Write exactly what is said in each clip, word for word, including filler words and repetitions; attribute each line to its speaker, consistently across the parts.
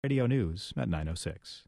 Speaker 1: Radio News at nine oh six.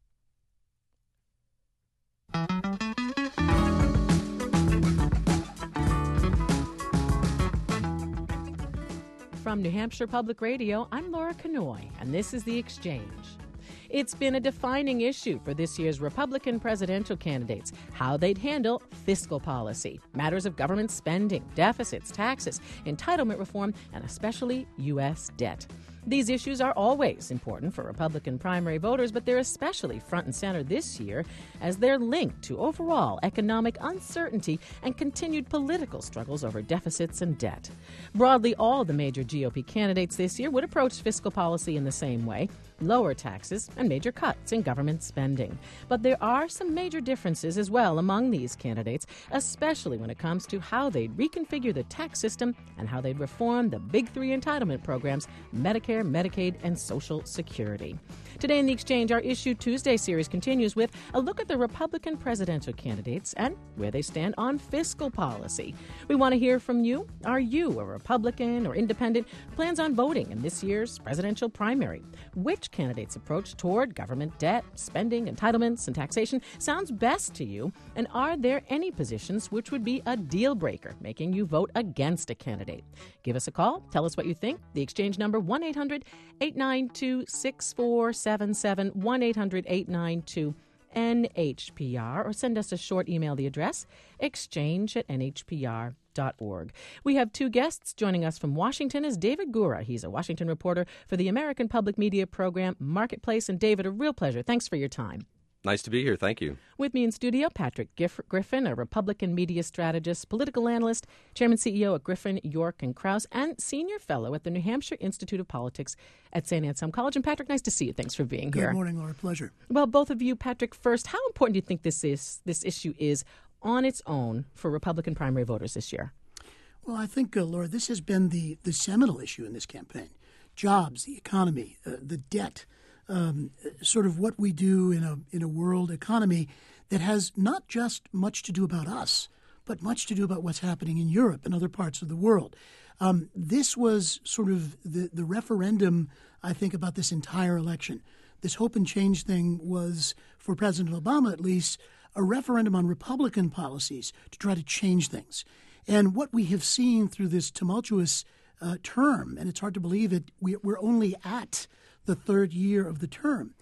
Speaker 2: From New Hampshire Public Radio, I'm Laura Kanoy, and this is The Exchange. It's been a defining issue for this year's Republican presidential candidates, how they'd handle fiscal policy, matters of government spending, deficits, taxes, entitlement reform, and especially U S debt. These issues are always important for Republican primary voters, but they're especially front and center this year as they're linked to overall economic uncertainty and continued political struggles over deficits and debt. Broadly, all the major G O P candidates this year would approach fiscal policy in the same way: lower taxes and major cuts in government spending. But there are some major differences as well among these candidates, especially when it comes to how they'd reconfigure the tax system and how they'd reform the big three entitlement programs, Medicare, Medicaid, and Social Security. Today in The Exchange, our Issue Tuesday series continues with a look at the Republican presidential candidates and where they stand on fiscal policy. We want to hear from you. Are you a Republican or independent who plans on voting in this year's presidential primary? Which candidate's approach toward government debt, spending, entitlements, and taxation sounds best to you? And are there any positions which would be a deal breaker, making you vote against a candidate? Give us a call. Tell us what you think. The Exchange number one eight hundred eight nine two six four seven seven, one eight hundred eight nine two N H P R, or send us a short email. The address, exchange at N H P R dot org. We have two guests. Joining us from Washington is David Gura. He's a Washington reporter for the American Public Media program Marketplace. And David, a real pleasure. Thanks for your time.
Speaker 3: Nice to be here. Thank you.
Speaker 2: With me in studio, Patrick Giff- Griffin, a Republican media strategist, political analyst, chairman C E O at Griffin, York and Krause, and senior fellow at the New Hampshire Institute of Politics at Saint Anselm College. And Patrick, nice to see you. Thanks for being
Speaker 4: Good
Speaker 2: here.
Speaker 4: Good morning, Laura. Pleasure.
Speaker 2: Well, both of you, Patrick, first, how important do you think this is? This issue is on its own for Republican primary voters this year?
Speaker 4: Well, I think, uh, Laura, this has been the, the seminal issue in this campaign. Jobs, the economy, uh, the debt. Um, sort of what we do in a in a world economy that has not just much to do about us, but much to do about what's happening in Europe and other parts of the world. Um, this was sort of the, the referendum, I think, about this entire election. This hope and change thing was, for President Obama at least, a referendum on Republican policies to try to change things. And what we have seen through this tumultuous uh, term, and it's hard to believe it, we, we're only at the third year of the term,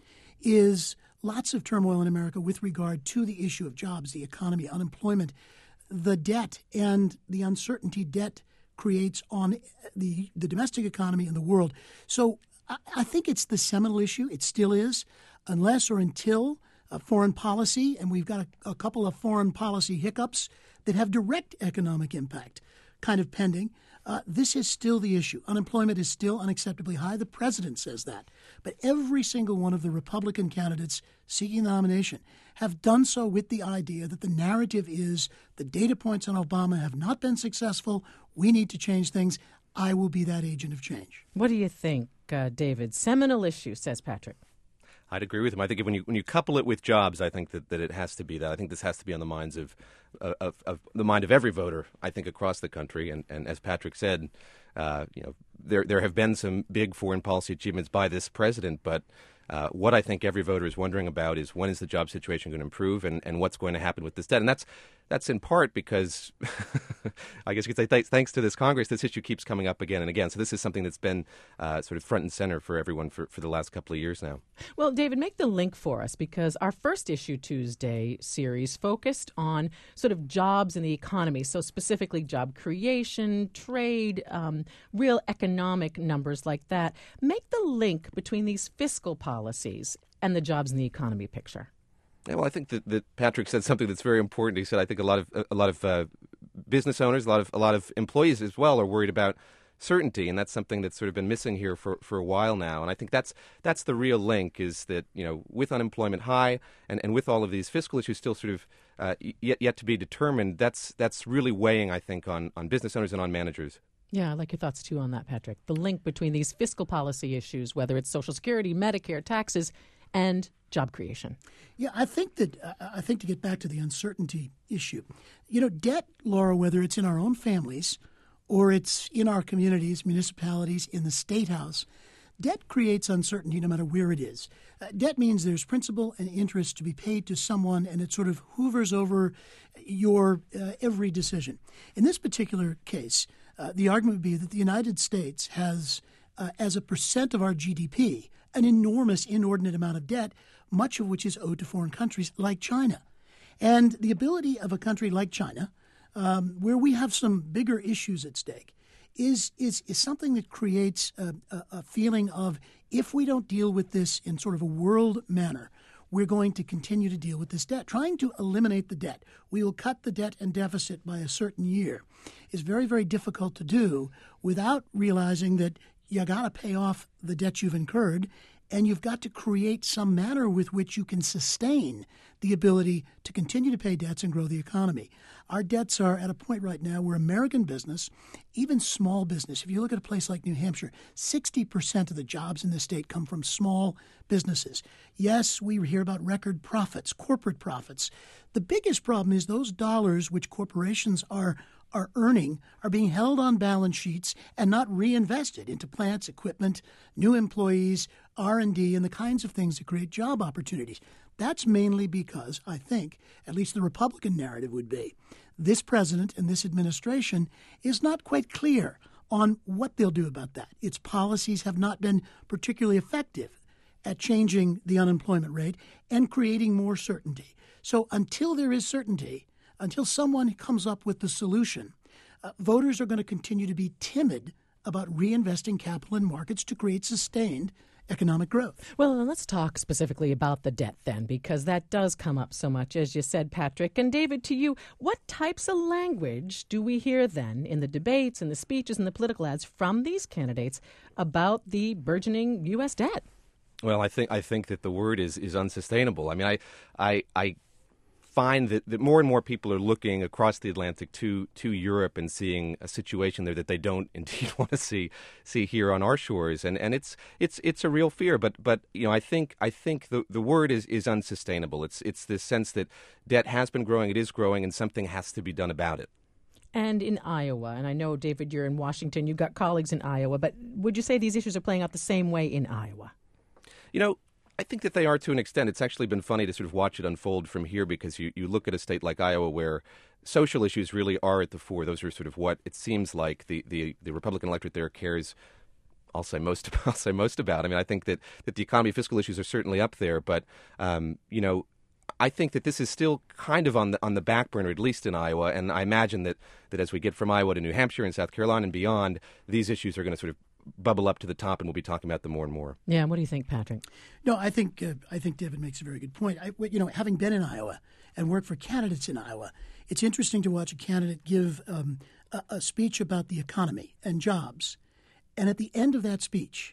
Speaker 4: is lots of turmoil in America with regard to the issue of jobs, the economy, unemployment, the debt, and the uncertainty debt creates on the, the domestic economy and the world. So I, I think it's the seminal issue. It still is, unless or until uh, foreign policy, and we've got a, a couple of foreign policy hiccups that have direct economic impact kind of pending. Uh, this is still the issue. Unemployment is still unacceptably high. The president says that. But every single one of the Republican candidates seeking the nomination have done so with the idea that the narrative is the data points on Obama have not been successful. We need to change things. I will be that agent of change.
Speaker 2: What do you think, uh, David? Seminal issue, says Patrick.
Speaker 3: I'd agree with him. I think when you when you couple it with jobs, I think that, that it has to be that. I think this has to be on the minds of, uh, of, of the mind of every voter, I think, across the country. And, and as Patrick said, uh, you know, there there have been some big foreign policy achievements by this president, but uh, what I think every voter is wondering about is when is the job situation going to improve, and, and what's going to happen with this debt. And that's that's in part because, I guess you could say, th- thanks to this Congress, this issue keeps coming up again and again. So this is something that's been uh, sort of front and center for everyone for, for the last couple of years now.
Speaker 2: Well, David, make the link for us, because our first Issue Tuesday series focused on sort of jobs in the economy, so specifically job creation, trade, um, real economic numbers like that. Make the link between these fiscal policies and the jobs in the economy picture.
Speaker 3: Yeah, well, I think that, that Patrick said something that's very important. He said, I think a lot of a lot of uh, business owners, a lot of a lot of employees as well, are worried about certainty, and that's something that's sort of been missing here for, for a while now. And I think that's that's the real link, is that, you know, with unemployment high and, and with all of these fiscal issues still sort of uh, yet yet to be determined, that's that's really weighing, I think, on, on business owners and on managers.
Speaker 2: Yeah, I like your thoughts, too, on that, Patrick. The link between these fiscal policy issues, whether it's Social Security, Medicare, taxes, and job creation.
Speaker 4: Yeah, I think that uh, I think to get back to the uncertainty issue, you know, debt, Laura, whether it's in our own families or it's in our communities, municipalities, in the State House, debt creates uncertainty no matter where it is. Uh, debt means there's principal and interest to be paid to someone, and it sort of hoovers over your uh, every decision. In this particular case, uh, the argument would be that the United States has, uh, as a percent of our G D P, an enormous, inordinate amount of debt, much of which is owed to foreign countries like China. And the ability of a country like China, um, where we have some bigger issues at stake, is is is something that creates a, a, a feeling of, if we don't deal with this in sort of a world manner, we're going to continue to deal with this debt. Trying to eliminate the debt, we will cut the debt and deficit by a certain year, is very, very difficult to do without realizing that you got to pay off the debt you've incurred, and you've got to create some manner with which you can sustain the ability to continue to pay debts and grow the economy. Our debts are at a point right now where American business, even small business, if you look at a place like New Hampshire, sixty percent of the jobs in the state come from small businesses. Yes, we hear about record profits, corporate profits. The biggest problem is those dollars which corporations are are earning are being held on balance sheets and not reinvested into plants, equipment, new employees, R and D, and the kinds of things that create job opportunities. That's mainly because, I think, at least the Republican narrative would be, this president and this administration is not quite clear on what they'll do about that. Its policies have not been particularly effective at changing the unemployment rate and creating more certainty. So until there is certainty, until someone comes up with the solution, uh, voters are going to continue to be timid about reinvesting capital in markets to create sustained economic growth.
Speaker 2: Well, then let's talk specifically about the debt then, because that does come up so much, as you said, Patrick. And David, to you, what types of language do we hear then in the debates and the speeches and the political ads from these candidates about the burgeoning U S debt?
Speaker 3: Well, I think I think that the word is is unsustainable. I mean, I I. I find that, that more and more people are looking across the Atlantic to to Europe and seeing a situation there that they don't indeed want to see see here on our shores, and and it's it's it's a real fear. But but you know I think I think the the word is is unsustainable. It's it's this sense that debt has been growing, it is growing, and something has to be done about it.
Speaker 2: And in Iowa, and I know, David, you're in Washington, you've got colleagues in Iowa, but would you say these issues are playing out the same way in Iowa?
Speaker 3: You know, I think that they are to an extent. It's actually been funny to sort of watch it unfold from here, because you, you look at a state like Iowa where social issues really are at the fore. Those are sort of what it seems like the, the, the Republican electorate there cares, I'll say most I'll say most about. I mean, I think that, that the economy, fiscal issues are certainly up there, but, um, you know, I think that this is still kind of on the on the back burner, at least in Iowa, and I imagine that, that as we get from Iowa to New Hampshire and South Carolina and beyond, these issues are going to sort of bubble up to the top, and we'll be talking about them more and more.
Speaker 2: Yeah, what do you think, Patrick?
Speaker 4: No, I think uh, I think David makes a very good point. I, you know, having been in Iowa and worked for candidates in Iowa, it's interesting to watch a candidate give um, a, a speech about the economy and jobs, and at the end of that speech,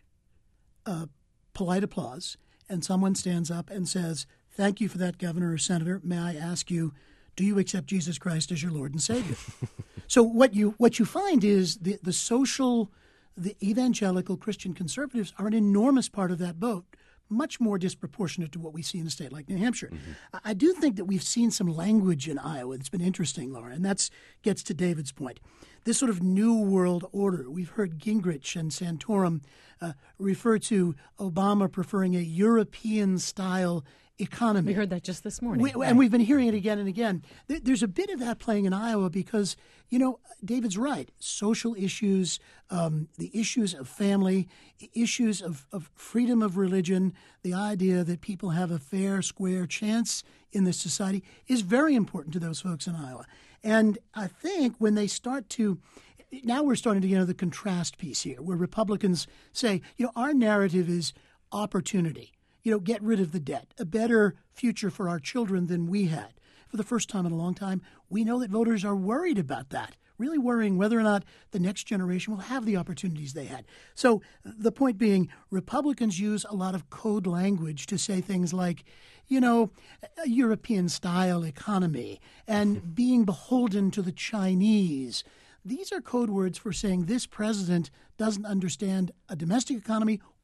Speaker 4: uh, polite applause, and someone stands up and says, "Thank you for that, Governor or Senator. May I ask you, do you accept Jesus Christ as your Lord and Savior?" So what you what you find is the the social The evangelical Christian conservatives are an enormous part of that boat, much more disproportionate to what we see in a state like New Hampshire. Mm-hmm. I do think that we've seen some language in Iowa that's been interesting, Laura, and that gets to David's point. This sort of new world order. We've heard Gingrich and Santorum uh, refer to Obama preferring a European-style economy.
Speaker 2: We heard that just this morning.
Speaker 4: We,
Speaker 2: right.
Speaker 4: And we've been hearing it again and again. There's a bit of that playing in Iowa because, you know, David's right. Social issues, um, the issues of family, issues of, of freedom of religion, the idea that people have a fair, square chance in this society is very important to those folks in Iowa. And I think when they start to now we're starting to get into the contrast piece here, where Republicans say, you know, our narrative is opportunity. You know, get rid of the debt, a better future for our children than we had. For the first time in a long time, we know that voters are worried about that, really worrying whether or not the next generation will have the opportunities they had. So the point being, Republicans use a lot of code language to say things like, you know, a European-style economy and being beholden to the Chinese. These are code words for saying this president doesn't understand a domestic economy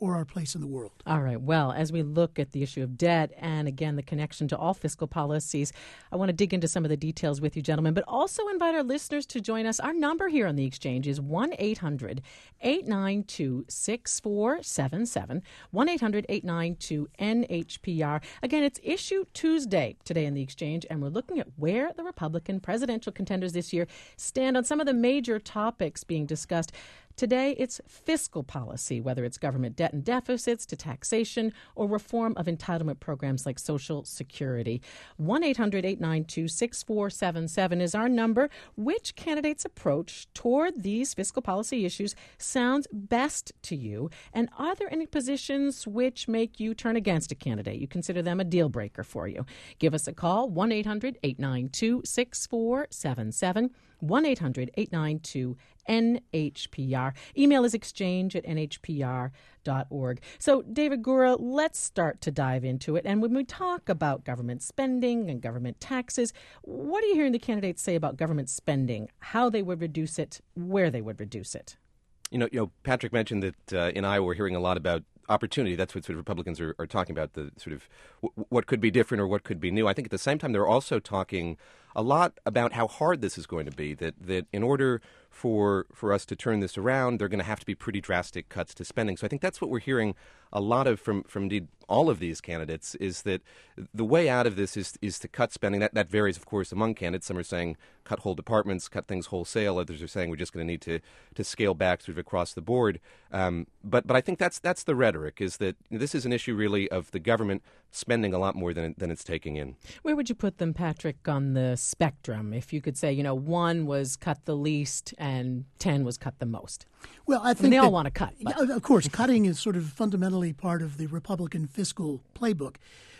Speaker 4: or our place in the world.
Speaker 2: All right. Well, as we look at the issue of debt and, again, the connection to all fiscal policies, I want to dig into some of the details with you, gentlemen, but also invite our listeners to join us. Our number here on The Exchange is one eight hundred eight nine two six four seven seven, one eight hundred eight nine two N H P R. Again, it's Issue Tuesday today in The Exchange, and we're looking at where the Republican presidential contenders this year stand on some of the major topics being discussed. Today, it's fiscal policy, whether it's government debt and deficits to taxation or reform of entitlement programs like Social Security. one eight hundred eight nine two six four seven seven is our number. Which candidate's approach toward these fiscal policy issues sounds best to you? And are there any positions which make you turn against a candidate? You consider them a deal breaker for you. Give us a call, one eight hundred eight nine two six four seven seven. one eight hundred eight nine two N H P R. Email is exchange at N H P R dot org. So, David Gura, let's start to dive into it. And when we talk about government spending and government taxes, what are you hearing the candidates say about government spending, how they would reduce it, where they would reduce it?
Speaker 3: You know, you know, Patrick mentioned that uh, in Iowa we're hearing a lot about opportunity. That's what sort of Republicans are, are talking about, the sort of w- what could be different or what could be new. I think at the same time they're also talking a lot about how hard this is going to be, that that in order for for us to turn this around, there are going to have to be pretty drastic cuts to spending. So I think that's what we're hearing a lot of from, from indeed all of these candidates, is that the way out of this is is to cut spending. That that varies, of course, among candidates. Some are saying cut whole departments, cut things wholesale. Others are saying we're just going to need to to scale back sort of across the board. Um, but but I think that's that's the rhetoric, is that this is an issue really of the government spending a lot more than than it's taking in.
Speaker 2: Where would you put them, Patrick, on the spectrum? If you could say, you know, one was cut the least and ten was cut the most.
Speaker 4: Well, I think
Speaker 2: I mean, they
Speaker 4: that,
Speaker 2: all want to cut. But.
Speaker 4: Yeah, of course, cutting is sort of fundamentally part of the Republican fiscal playbook.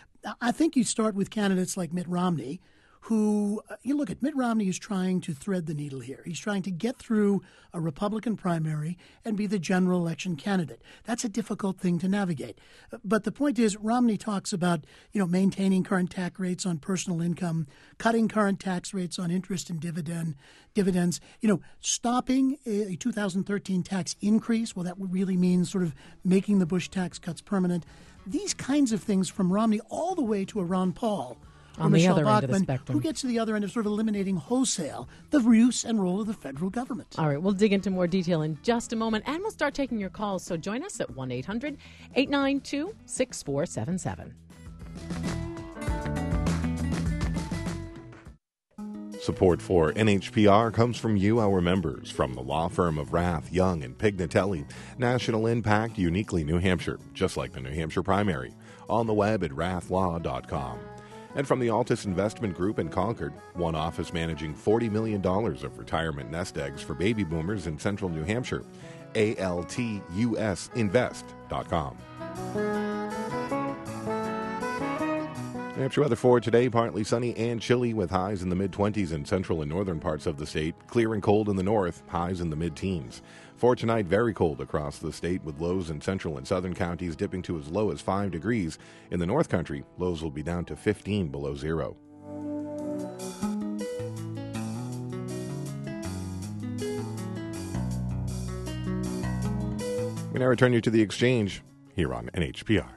Speaker 4: I think you start with candidates like Mitt Romney, who, you look at Mitt Romney is trying to thread the needle here. He's trying to get through a Republican primary and be the general election candidate. That's a difficult thing to navigate. But the point is, Romney talks about, you know, maintaining current tax rates on personal income, cutting current tax rates on interest and dividend dividends, you know, stopping a two thousand thirteen tax increase. Well, that really means sort of making the Bush tax cuts permanent. These kinds of things from Romney all the way to a Ron Paul
Speaker 2: on
Speaker 4: or
Speaker 2: the
Speaker 4: Michelle
Speaker 2: other
Speaker 4: Bachmann,
Speaker 2: end of the spectrum,
Speaker 4: who gets to the other end of sort of eliminating wholesale the use and role of the federal government.
Speaker 2: All right, we'll dig into more detail in just a moment, and we'll start taking your calls. So join us at one eight hundred eight nine two six four seven seven.
Speaker 5: Support for N H P R comes from you, our members, from the law firm of Rath, Young, and Pignatelli. National impact, uniquely New Hampshire, just like the New Hampshire primary. On the web at rath law dot com. And from the Altus Investment Group in Concord, one office managing forty million dollars of retirement nest eggs for baby boomers in central New Hampshire. A L T U S invest dot com. New Hampshire weather for today, partly sunny and chilly with highs in the mid-twenties in central and northern parts of the state. Clear and cold in the north, highs in the mid-teens. For tonight, very cold across the state with lows in central and southern counties dipping to as low as five degrees. In the North Country, lows will be down to fifteen below zero. We now return you to the Exchange here on N H P R.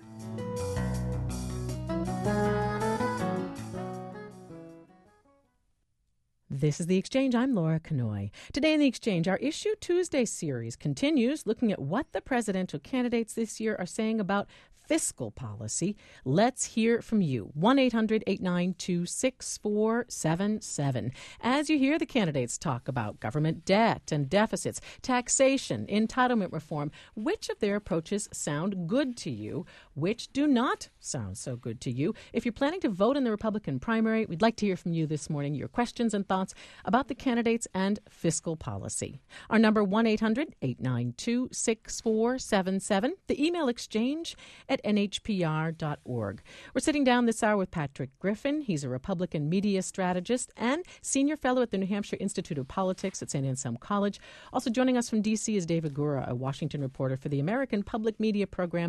Speaker 2: This is The Exchange. I'm Laura Kanoy. Today in The Exchange, our Issue Tuesday series continues looking at what the presidential candidates this year are saying about fiscal policy. Let's hear from you. one eight hundred eight nine two six four seven seven. As you hear the candidates talk about government debt and deficits, taxation, entitlement reform, which of their approaches sound good to you? Which do not sound so good to you? If you're planning to vote in the Republican primary, we'd like to hear from you this morning, your questions and thoughts about the candidates and fiscal policy. Our number, one eight hundred eight nine two six four seven seven. The email exchange at N H P R dot org. We're sitting down this hour with Patrick Griffin. He's a Republican media strategist and senior fellow at the New Hampshire Institute of Politics at Saint Anselm College. Also joining us from D C is David Gura, a Washington reporter for the American Public Media program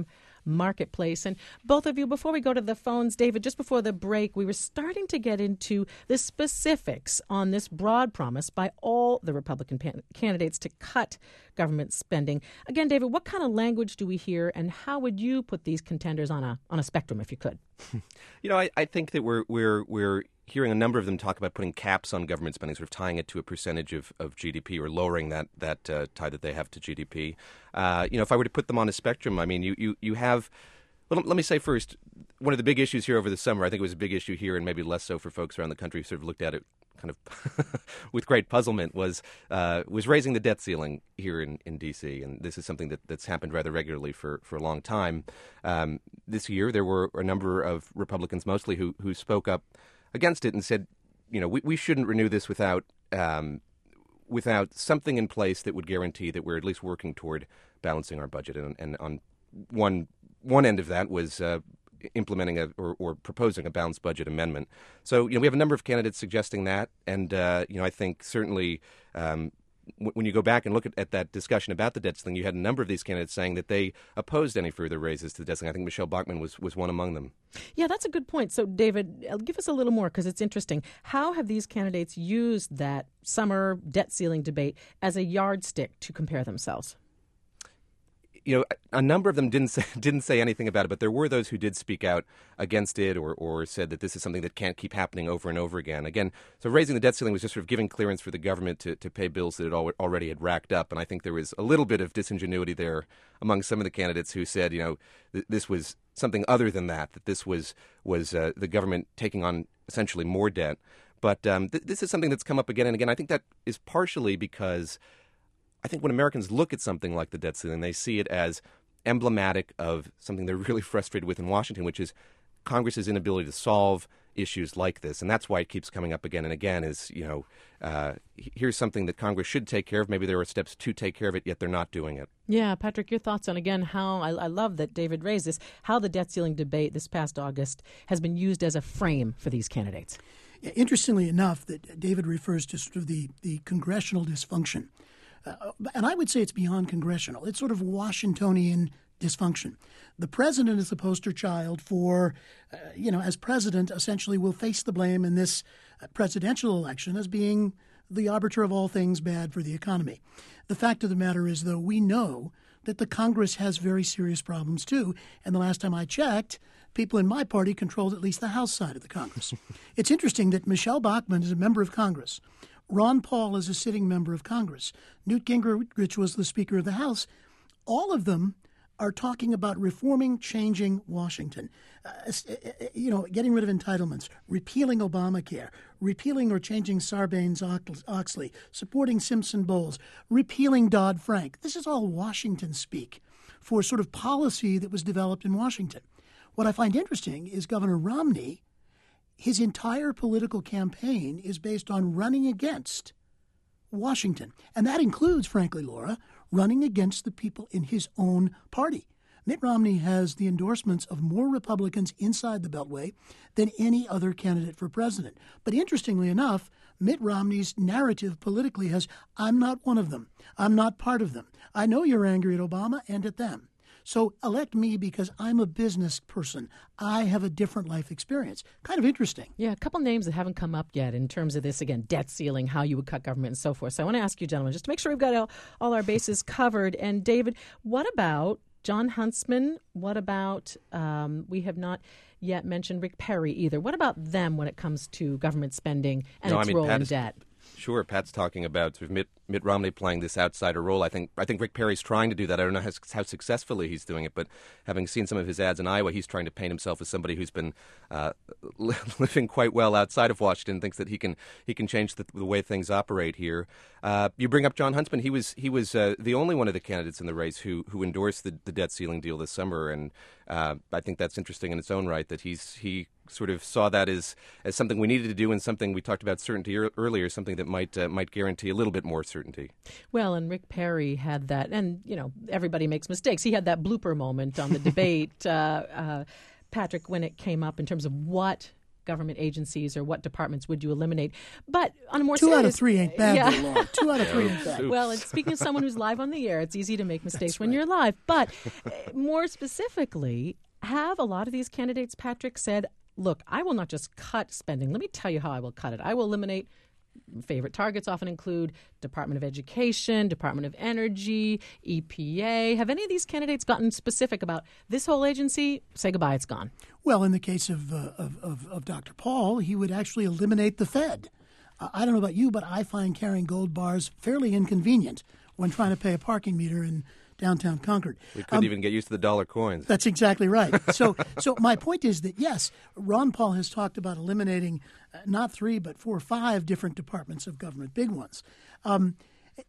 Speaker 2: marketplace. And both of you, before we go to the phones, David, just before the break, we were starting to get into the specifics on this broad promise by all the Republican pan- candidates to cut government spending. Again, David, what kind of language do we hear, and how would you put these contenders on a on a spectrum, if you could?
Speaker 3: You know, I, I think that we're we're we're hearing a number of them talk about putting caps on government spending, sort of tying it to a percentage of, of G D P or lowering that that uh, tie that they have to G D P. Uh, you know, if I were to put them on a spectrum, I mean, you you you have. Well, let me say first, one of the big issues here over the summer, I think it was a big issue here and maybe less so for folks around the country who sort of looked at it kind of with great puzzlement, was uh, was raising the debt ceiling here in, in D C. And this is something that, that's happened rather regularly for, for a long time. Um, this year, there were a number of Republicans mostly who, who spoke up against it and said, you know, we, we shouldn't renew this without um, without something in place that would guarantee that we're at least working toward balancing our budget. And, and on one one end of that was uh, implementing a, or, or proposing a balanced budget amendment. So, you know, we have a number of candidates suggesting that. And, uh, you know, I think certainly um, w- when you go back and look at, at that discussion about the debt ceiling, you had a number of these candidates saying that they opposed any further raises to the debt ceiling. I think Michelle Bachmann was, was one among them.
Speaker 2: Yeah, that's a good point. So, David, give us a little more because it's interesting. How have these candidates used that summer debt ceiling debate as a yardstick to compare themselves?
Speaker 3: You know, a number of them didn't say, didn't say anything about it, but there were those who did speak out against it or, or said that this is something that can't keep happening over and over again. Again, so raising the debt ceiling was just sort of giving clearance for the government to, to pay bills that it al- already had racked up. And I think there was a little bit of disingenuity there among some of the candidates who said, you know, th- this was something other than that, that this was, was uh, the government taking on essentially more debt. But um, th- this is something that's come up again and again. I think that is partially because I think when Americans look at something like the debt ceiling, they see it as emblematic of something they're really frustrated with in Washington, which is Congress's inability to solve issues like this. And that's why it keeps coming up again and again is, you know, uh, here's something that Congress should take care of. Maybe there are steps to take care of it, yet they're not doing it.
Speaker 2: Yeah, Patrick, your thoughts on, again, how I, I love that David raised this, how the debt ceiling debate this past August has been used as a frame for these candidates.
Speaker 4: Interestingly enough, that David refers to sort of the, the congressional dysfunction. Uh, and I would say it's beyond congressional. It's sort of Washingtonian dysfunction. The president is the poster child for, uh, you know, as president, essentially will face the blame in this uh, presidential election as being the arbiter of all things bad for the economy. The fact of the matter is, though, we know that the Congress has very serious problems, too. And the last time I checked, people in my party controlled at least the House side of the Congress. It's interesting that Michelle Bachmann is a member of Congress. Ron Paul is a sitting member of Congress. Newt Gingrich was the Speaker of the House. All of them are talking about reforming, changing Washington, uh, you know, getting rid of entitlements, repealing Obamacare, repealing or changing Sarbanes-Oxley, supporting Simpson-Bowles, repealing Dodd-Frank. This is all Washington speak for sort of policy that was developed in Washington. What I find interesting is Governor Romney, his entire political campaign is based on running against Washington. And that includes, frankly, Laura, running against the people in his own party. Mitt Romney has the endorsements of more Republicans inside the Beltway than any other candidate for president. But interestingly enough, Mitt Romney's narrative politically has, I'm not one of them. I'm not part of them. I know you're angry at Obama and at them. So elect me because I'm a business person. I have a different life experience. Kind of interesting.
Speaker 2: Yeah, a couple names that haven't come up yet in terms of this, again, debt ceiling, how you would cut government and so forth. So I want to ask you, gentlemen, just to make sure we've got all, all our bases covered. And David, what about Jon Huntsman? What about, um, we have not yet mentioned Rick Perry either. What about them when it comes to government spending and
Speaker 3: no,
Speaker 2: its
Speaker 3: I mean,
Speaker 2: role
Speaker 3: Pat
Speaker 2: in
Speaker 3: is,
Speaker 2: debt?
Speaker 3: Sure, Pat's talking about sort of Mitt, Mitt Romney playing this outsider role. I think I think Rick Perry's trying to do that. I don't know how, how successfully he's doing it, but having seen some of his ads in Iowa, he's trying to paint himself as somebody who's been uh, living quite well outside of Washington. Thinks that he can he can change the, the way things operate here. Uh, you bring up Jon Huntsman. He was he was uh, the only one of the candidates in the race who who endorsed the, the debt ceiling deal this summer, and uh, I think that's interesting in its own right that he's he. sort of saw that as, as something we needed to do and something we talked about certainty er- earlier, something that might uh, might guarantee a little bit more certainty.
Speaker 2: Well, and Rick Perry had that, and, you know, everybody makes mistakes. He had that blooper moment on the debate, uh, uh, Patrick, when it came up in terms of what government agencies or what departments would you eliminate? But on a more
Speaker 4: Two
Speaker 2: serious,
Speaker 4: out of three ain't bad,
Speaker 2: yeah.
Speaker 4: though, Laura. Two out of three ain't bad.
Speaker 2: Well, and speaking of someone who's live on the air, it's easy to make mistakes
Speaker 4: That's
Speaker 2: when
Speaker 4: right.
Speaker 2: you're live. But uh, more specifically, have a lot of these candidates, Patrick, said, look, I will not just cut spending. Let me tell you how I will cut it. I will eliminate. Favorite targets often include Department of Education, Department of Energy, E P A. Have any of these candidates gotten specific about this whole agency? Say goodbye, it's gone.
Speaker 4: Well, in the case of, uh, of, of, of Doctor Paul, he would actually eliminate the Fed. Uh, I don't know about you, but I find carrying gold bars fairly inconvenient when trying to pay a parking meter in downtown Concord.
Speaker 3: We couldn't
Speaker 4: Um,
Speaker 3: even get used to the dollar coins.
Speaker 4: That's exactly right. So, so my point is that, yes, Ron Paul has talked about eliminating uh, not three, but four or five different departments of government, big ones. Um,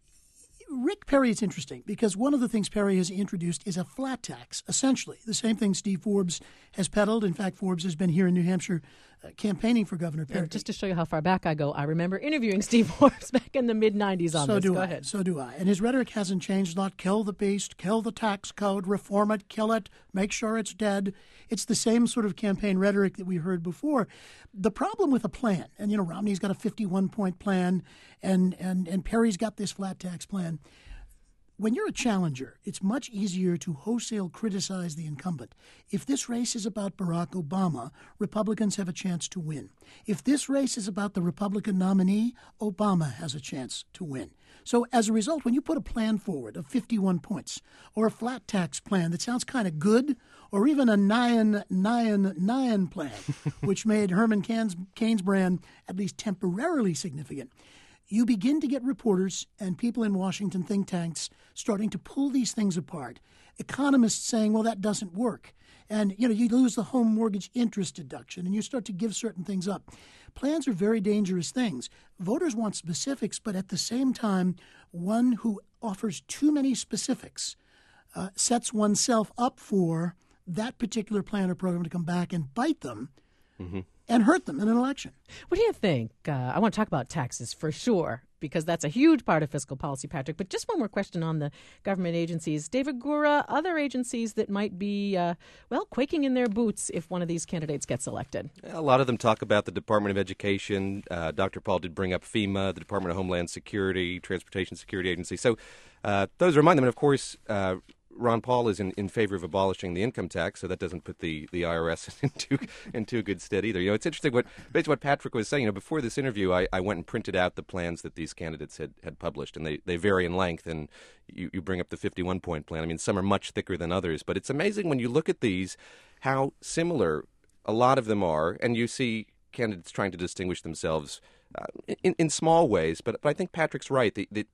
Speaker 4: Rick Perry is interesting because one of the things Perry has introduced is a flat tax, essentially. The same thing Steve Forbes has peddled. In fact, Forbes has been here in New Hampshire uh, campaigning for Governor Perry.
Speaker 2: And just to show you how far back I go, I remember interviewing Steve Forbes back in the mid nineties on
Speaker 4: so
Speaker 2: this.
Speaker 4: do
Speaker 2: Go
Speaker 4: I.
Speaker 2: ahead.
Speaker 4: So do I. And his rhetoric hasn't changed a lot. Kill the beast, kill the tax code, reform it, kill it, make sure it's dead. It's the same sort of campaign rhetoric that we heard before. The problem with a plan, and you know, Romney's got a fifty-one point plan, and and and Perry's got this flat tax plan. When you're a challenger, it's much easier to wholesale criticize the incumbent. If this race is about Barack Obama, Republicans have a chance to win. If this race is about the Republican nominee, Obama has a chance to win. So as a result, when you put a plan forward of fifty-one points or a flat tax plan that sounds kind of good, or even a nine, nine, nine plan, which made Herman Cain's, Cain's brand at least temporarily significant, you begin to get reporters and people in Washington think tanks starting to pull these things apart. Economists saying, well, that doesn't work. And, you know, you lose the home mortgage interest deduction and you start to give certain things up. Plans are very dangerous things. Voters want specifics, but at the same time, one who offers too many specifics uh, sets oneself up for that particular plan or program to come back and bite them. Mm-hmm. And hurt them in an election.
Speaker 2: What do you think? Uh, I want to talk about taxes for sure, because that's a huge part of fiscal policy, Patrick. But just one more question on the government agencies. David Gura, other agencies that might be, uh, well, quaking in their boots if one of these candidates gets elected.
Speaker 3: A lot of them talk about the Department of Education. Uh, Doctor Paul did bring up FEMA, the Department of Homeland Security, Transportation Security Agency. So uh, those remind them. And, of course, uh, Ron Paul is in, in favor of abolishing the income tax, so that doesn't put the, the I R S into into good stead either. You know, it's interesting what basically what Patrick was saying. You know, before this interview, I, I went and printed out the plans that these candidates had, had published, and they, they vary in length. And you, you bring up the fifty-one point plan. I mean, some are much thicker than others, but it's amazing when you look at these how similar a lot of them are, and you see candidates trying to distinguish themselves uh, in in small ways. But but I think Patrick's right. The, the,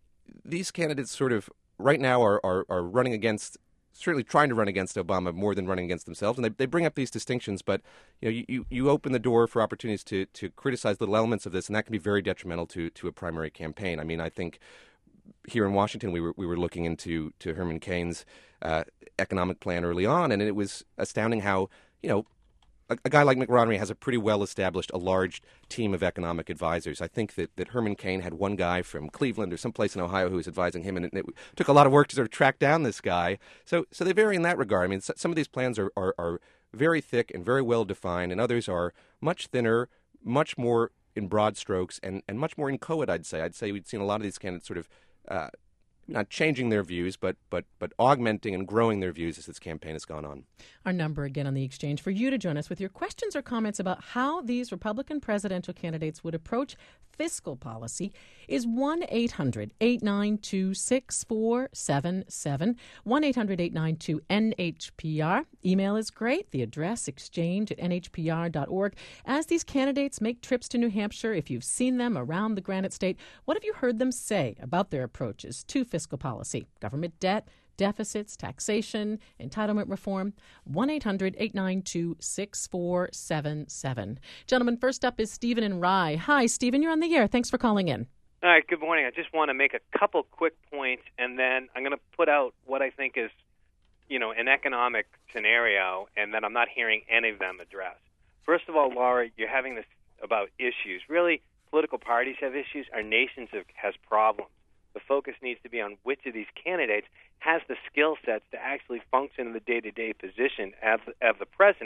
Speaker 3: these candidates sort of right now are, are, are running against, certainly trying to run against Obama more than running against themselves. And they, they bring up these distinctions, but you know, you, you open the door for opportunities to, to criticize little elements of this, and that can be very detrimental to, to a primary campaign. I mean, I think here in Washington, we were we were looking into to Herman Cain's uh, economic plan early on, and it was astounding how, you know, a, a guy like Mitt Romney has a pretty well-established, a large team of economic advisors. I think that, that Herman Cain had one guy from Cleveland or someplace in Ohio who was advising him, and it, it took a lot of work to sort of track down this guy. So so they vary in that regard. I mean, some of these plans are, are, are very thick and very well-defined, and others are much thinner, much more in broad strokes, and, and much more inchoate, I'd say. I'd say we'd seen a lot of these candidates sort of uh, not changing their views, but but but augmenting and growing their views as this campaign has gone on.
Speaker 2: Our number again on the exchange for you to join us with your questions or comments about how these Republican presidential candidates would approach fiscal policy is one eight hundred eight nine two six four seven seven, one eight hundred eight nine two N H P R. Email is great. The address, exchange at N H P R dot org. As these candidates make trips to New Hampshire, if you've seen them around the Granite State, what have you heard them say about their approaches to fiscal policy? Government debt, deficits, taxation, entitlement reform. one eight hundred eight nine two six four seven seven. Gentlemen, first up is Stephen in Rye. Hi, Stephen, you're on the air. Thanks for calling in.
Speaker 6: All right, good morning. I just want to make a couple quick points, and then I'm going to put out what I think is, you know, an economic scenario, and then I'm not hearing any of them addressed. First of all, Laura, you're having this about issues. Really, political parties have issues. Our nation has problems. The focus needs to be on which of these candidates has the skill sets to actually function in the day-to-day position of, of the president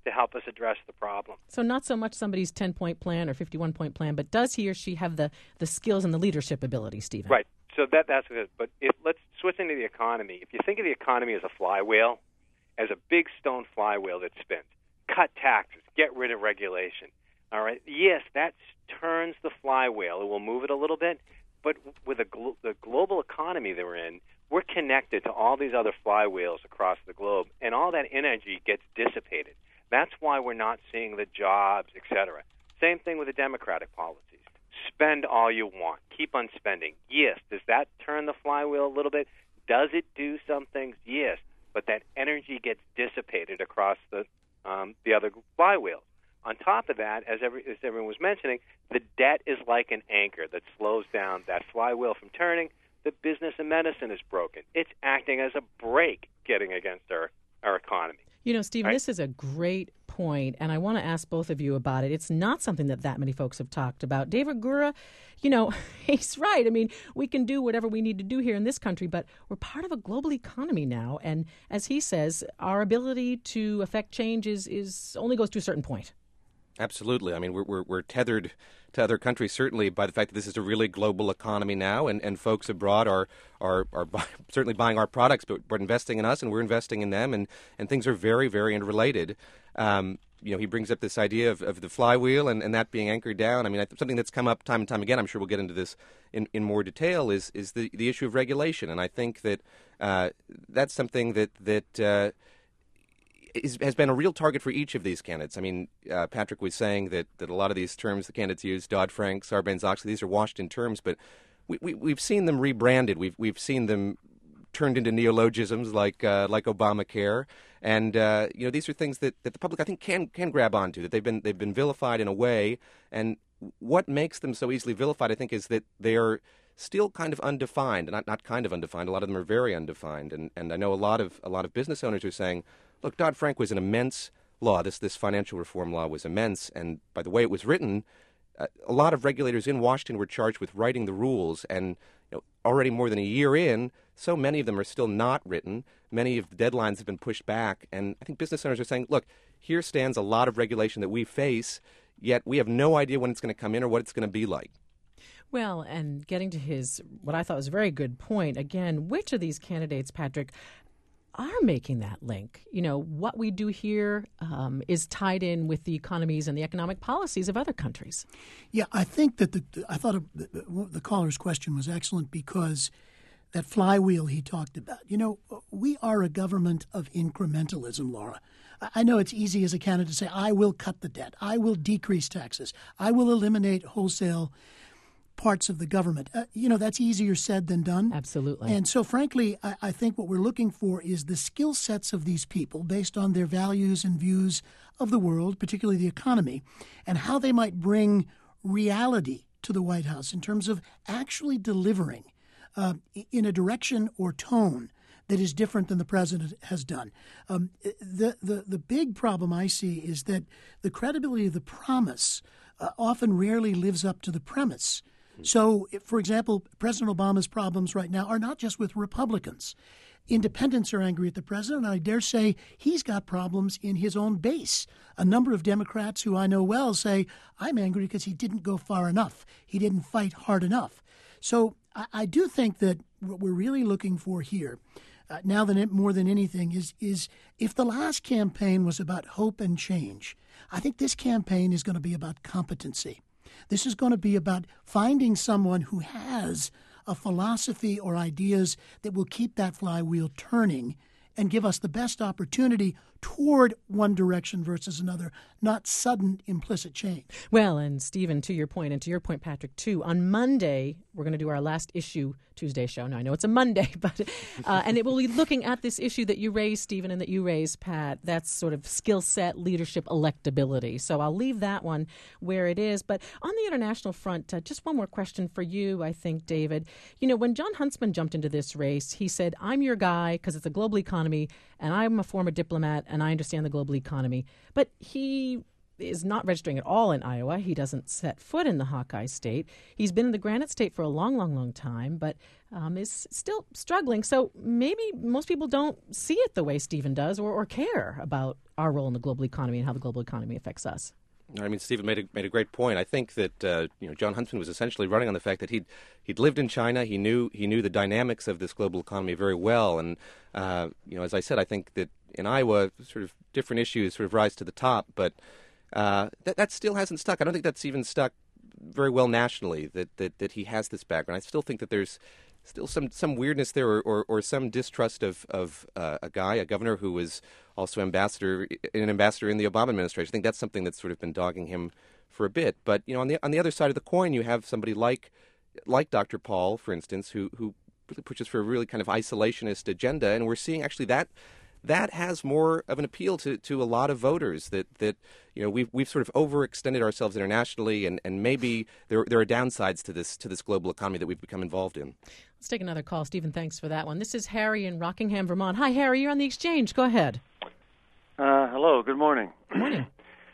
Speaker 6: to help us address the problem.
Speaker 2: So not so much somebody's ten-point plan or fifty-one-point plan, but does he or she have the, the skills and the leadership ability, Stephen?
Speaker 6: Right. So that that's good. But if, let's switch into the economy. If you think of the economy as a flywheel, as a big stone flywheel that spins, cut taxes, get rid of regulation. All right. Yes, that turns the flywheel. It will move it a little bit. But with a glo- the global economy that we're in, we're connected to all these other flywheels across the globe, and all that energy gets dissipated. That's why we're not seeing the jobs, et cetera. Same thing with the Democratic policies. Spend all you want. Keep on spending. Yes. Does that turn the flywheel a little bit? Does it do some things? Yes. But that energy gets dissipated across the um, the other flywheels. On top of that, as, every, as everyone was mentioning, the debt is like an anchor that slows down that flywheel from turning. The business and medicine is broken. It's acting as a brake getting against our, our economy.
Speaker 2: You know, Stephen,
Speaker 6: Right.
Speaker 2: This is a great point, and I want to ask both of you about it. It's not something that that many folks have talked about. David Gura, you know, he's right. I mean, we can do whatever we need to do here in this country, but we're part of a global economy now, and as he says, our ability to affect change is, is only goes to a certain point.
Speaker 3: Absolutely. I mean, we're, we're, we're tethered to other countries, certainly, by the fact that this is a really global economy now, and, and folks abroad are are, are buy, certainly buying our products, but, but investing in us, and we're investing in them, and, and things are very, very interrelated. Um, you know, he brings up this idea of, of the flywheel and, and that being anchored down. I mean, I th- something that's come up time and time again, I'm sure we'll get into this in, in more detail, is is the, the issue of regulation. And I think that uh, that's something that, that uh, is, has been a real target for each of these candidates. I mean, uh, Patrick was saying that, that a lot of these terms the candidates use, Dodd-Frank, Sarbanes-Oxley, these are Washington terms, but we, we, we've seen them rebranded. We've we've seen them turned into neologisms like uh, like Obamacare, and uh, you know, these are things that, that the public, I think, can can grab onto. That they've been they've been vilified in a way, and what makes them so easily vilified, I think, is that they are still kind of undefined. Not not kind of undefined. A lot of them are very undefined, and and I know a lot of a lot of business owners are saying, look, Dodd-Frank was an immense law. This this financial reform law was immense, and by the way it was written, uh, a lot of regulators in Washington were charged with writing the rules, and you know, already more than a year in, so many of them are still not written. Many of the deadlines have been pushed back, and I think business owners are saying, look, here stands a lot of regulation that we face, yet we have no idea when it's going to come in or what it's going to be like.
Speaker 2: Well, and getting to his, what I thought was a very good point, again, which of these candidates, Patrick, are making that link? You know, what we do here um, is tied in with the economies and the economic policies of other countries.
Speaker 4: Yeah, I think that the, I thought the, the caller's question was excellent because that flywheel he talked about. You know, we are a government of incrementalism, Laura. I know it's easy as a candidate to say, I will cut the debt, I will decrease taxes, I will eliminate wholesale parts of the government. Uh, you know, that's easier said than done.
Speaker 2: Absolutely.
Speaker 4: And so, frankly, I, I think what we're looking for is the skill sets of these people based on their values and views of the world, particularly the economy, and how they might bring reality to the White House in terms of actually delivering uh, in a direction or tone that is different than the president has done. Um, the, the, the big problem I see is that the credibility of the promise uh, often rarely lives up to the premise. So, for example, President Obama's problems right now are not just with Republicans. Independents are angry at the president, and I dare say he's got problems in his own base. A number of Democrats who I know well say, I'm angry because he didn't go far enough. He didn't fight hard enough. So I, I do think that what we're really looking for here, uh, now than it, more than anything, is, is if the last campaign was about hope and change, I think this campaign is going to be about competency. This is going to be about finding someone who has a philosophy or ideas that will keep that flywheel turning and give us the best opportunity toward one direction versus another, not sudden implicit change.
Speaker 2: Well, and Stephen, to your point, and to your point, Patrick, too, on Monday, we're going to do our last issue Tuesday show. Now, I know it's a Monday, but uh, and it will be looking at this issue that you raised, Stephen, and that you raised, Pat. That's sort of skill set, leadership, electability. So I'll leave that one where it is. But on the international front, uh, just one more question for you, I think, David. You know, when John Huntsman jumped into this race, he said, I'm your guy because it's a global economy, and I'm a former diplomat, and I understand the global economy. But he is not registering at all in Iowa. He doesn't set foot in the Hawkeye State. He's been in the Granite State for a long, long, long time, but um, is still struggling. So maybe most people don't see it the way Stephen does or, or care about our role in the global economy and how the global economy affects us.
Speaker 3: I mean, Stephen made a, made a great point. I think that uh, you know Jon Huntsman was essentially running on the fact that he'd he'd lived in China. He knew he knew the dynamics of this global economy very well. And uh, you know, as I said, I think that in Iowa, sort of different issues sort of rise to the top, but uh, that that still hasn't stuck. I don't think that's even stuck very well nationally. That that, that he has this background. I still think that there's still some, some weirdness there, or, or, or some distrust of of uh, a guy, a governor who was also ambassador, an ambassador in the Obama administration. I think that's something that's sort of been dogging him for a bit. But you know, on the on the other side of the coin, you have somebody like like Doctor Paul, for instance, who who really pushes for a really kind of isolationist agenda, and we're seeing actually that that has more of an appeal to, to a lot of voters. That that you know we've we've sort of overextended ourselves internationally, and, and maybe there there are downsides to this to this global economy that we've become involved in.
Speaker 2: Let's take another call. Stephen, thanks for that one. This is Harry in Rockingham, Vermont. Hi, Harry. You're on the Exchange. Go ahead.
Speaker 7: Uh, hello. Good morning.
Speaker 2: Good morning.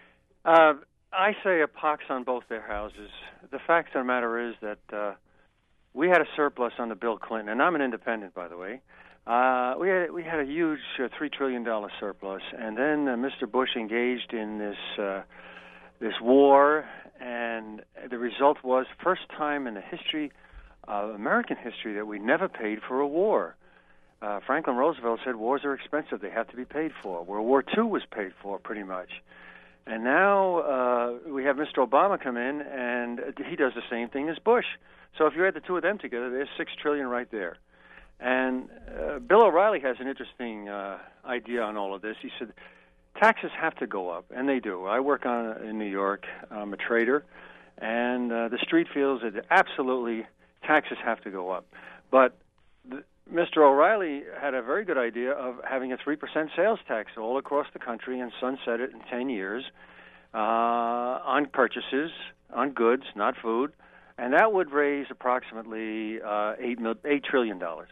Speaker 7: uh, I say a pox on both their houses. The fact of the matter is that uh, we had a surplus under Bill Clinton, and I'm an independent, by the way. Uh, we had we had a huge uh, three trillion dollar surplus, and then uh, Mister Bush engaged in this uh, this war, and the result was first time in the history of American history that we never paid for a war. Uh, Franklin Roosevelt said wars are expensive; they have to be paid for. World War Two was paid for pretty much, and now uh, we have Mister Obama come in, and he does the same thing as Bush. So if you add the two of them together, there's six trillion right there. And uh, Bill O'Reilly has an interesting uh, idea on all of this. He said taxes have to go up, and they do. I work on in New York. I'm a trader, and uh, the street feels that absolutely taxes have to go up. But the, Mister O'Reilly had a very good idea of having a three percent sales tax all across the country and sunset it in ten years uh, on purchases, on goods, not food, and that would raise approximately uh, eight, eight trillion dollars.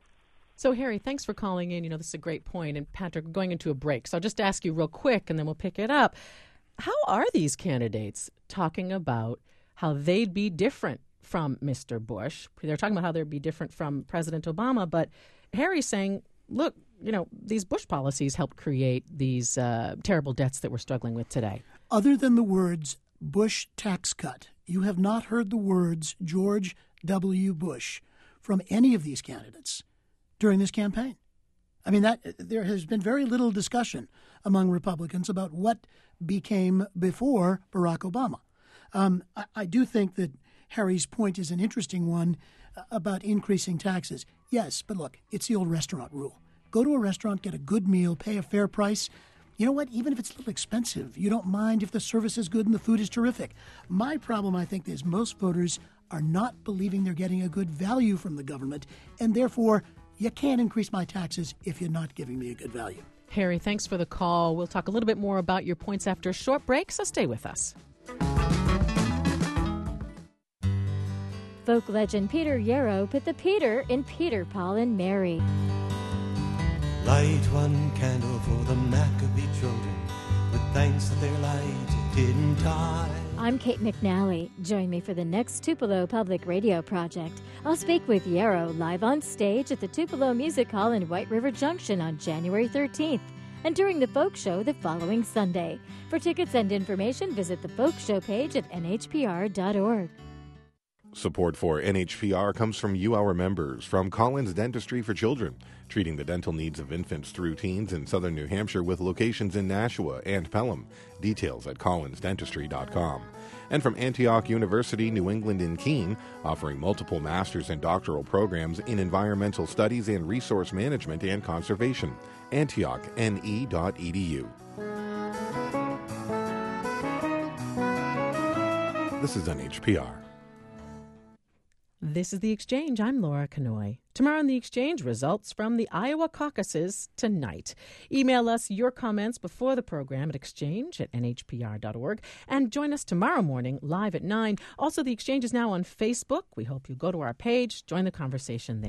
Speaker 2: So, Harry, thanks for calling in. You know, this is a great point. And, Patrick, we're going into a break. So I'll just ask you real quick, and then we'll pick it up. How are these candidates talking about how they'd be different from Mister Bush? They're talking about how they'd be different from President Obama. But Harry's saying, look, you know, these Bush policies helped create these uh, terrible debts that we're struggling with today.
Speaker 4: Other than the words Bush tax cut, you have not heard the words George W. Bush from any of these candidates during this campaign. I mean, that there has been very little discussion among Republicans about what became before Barack Obama. Um, I, I do think that Harry's point is an interesting one about increasing taxes. Yes, but look, it's the old restaurant rule. Go to a restaurant, get a good meal, pay a fair price. You know what? Even if it's a little expensive, you don't mind if the service is good and the food is terrific. My problem, I think, is most voters are not believing they're getting a good value from the government, and therefore you can't increase my taxes if you're not giving me a good value.
Speaker 2: Harry, thanks for the call. We'll talk a little bit more about your points after a short break, so stay with us.
Speaker 8: Folk legend Peter Yarrow put the Peter in Peter, Paul, and Mary.
Speaker 9: Light one candle for the Maccabee children, with thanks that their light didn't die.
Speaker 8: I'm Kate McNally. Join me for the next Tupelo Public Radio project. I'll speak with Yarrow live on stage at the Tupelo Music Hall in White River Junction on January thirteenth and during the Folk Show the following Sunday. For tickets and information, visit the Folk Show page at N H P R dot org.
Speaker 5: Support for N H P R comes from you, our members, from Collins Dentistry for Children, treating the dental needs of infants through teens in southern New Hampshire with locations in Nashua and Pelham. Details at collins dentistry dot com. And from Antioch University, New England in Keene, offering multiple master's and doctoral programs in environmental studies and resource management and conservation. Antioch N E dot E D U. This is N H P R.
Speaker 2: This is The Exchange. I'm Laura Kanoy. Tomorrow on The Exchange, results from the Iowa caucuses tonight. Email us your comments before the program at exchange at N H P R dot org and join us tomorrow morning live at nine. Also, The Exchange is now on Facebook. We hope you go to our page, join the conversation there.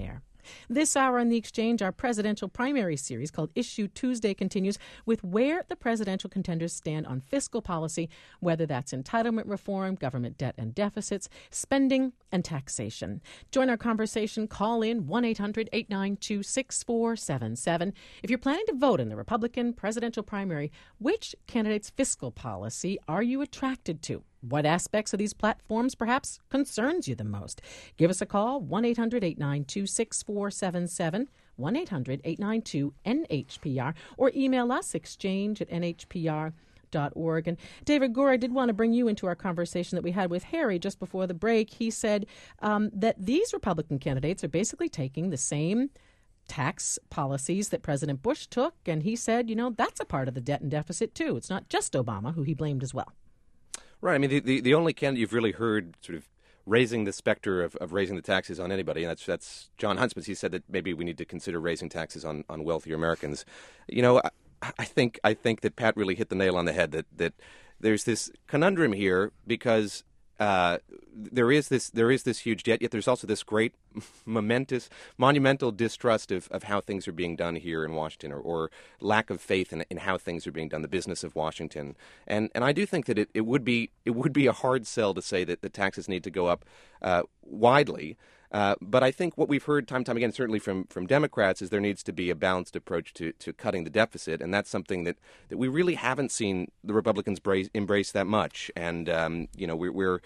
Speaker 2: This hour on The Exchange, our presidential primary series called Issue Tuesday continues with where the presidential contenders stand on fiscal policy, whether that's entitlement reform, government debt and deficits, spending, and taxation. Join our conversation. Call in one eight hundred eight nine two six four seven seven. If you're planning to vote in the Republican presidential primary, which candidate's fiscal policy are you attracted to? What aspects of these platforms perhaps concerns you the most? Give us a call, one eight hundred eight nine two six four seven seven, one eight hundred eight nine two N H P R, or email us, exchange at N H P R dot org. And David Gore, I did want to bring you into our conversation that we had with Harry just before the break. He said um, that these Republican candidates are basically taking the same tax policies that President Bush took, and he said, you know, that's a part of the debt and deficit, too. It's not just Obama, who he blamed as well.
Speaker 3: Right. I mean, the, the, the only candidate you've really heard sort of raising the specter of, of raising the taxes on anybody, and that's that's John Huntsman. He said that maybe we need to consider raising taxes on, on wealthier Americans. You know, I, I think I think that Pat really hit the nail on the head, that, that there's this conundrum here because uh, there is this there is this huge debt, yet there's also this great momentous, monumental distrust of, of how things are being done here in Washington, or, or lack of faith in, in how things are being done, the business of Washington. And and I do think that it, it would be it would be a hard sell to say that the taxes need to go up uh, widely. Uh, but I think what we've heard time and time again, certainly from, from Democrats, is there needs to be a balanced approach to, to cutting the deficit. And that's something that, that we really haven't seen the Republicans brace, embrace that much. And, um, you know, we're, we're